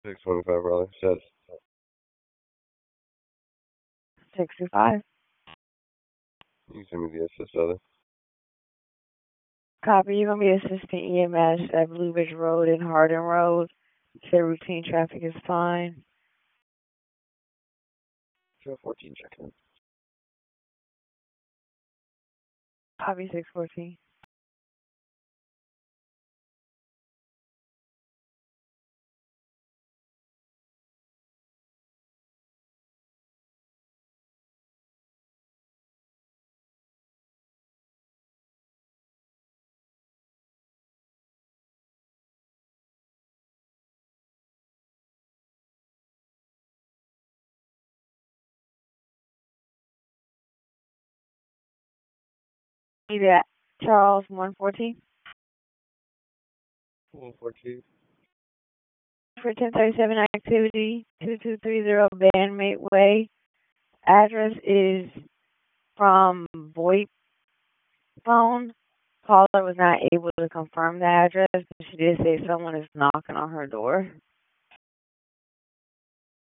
625 Raleigh. Says 625. you can send me the assist other. Copy, you're going to be assistant EMS at Blue Ridge Road and Hardin Road. Say routine traffic is fine. 14 checking. Copy 614. Either Charles 114 114. for 1037 activity 2230 Bandmate Way. Address is from VoIP phone. Caller was not able to confirm the address, but she did say someone is knocking on her door.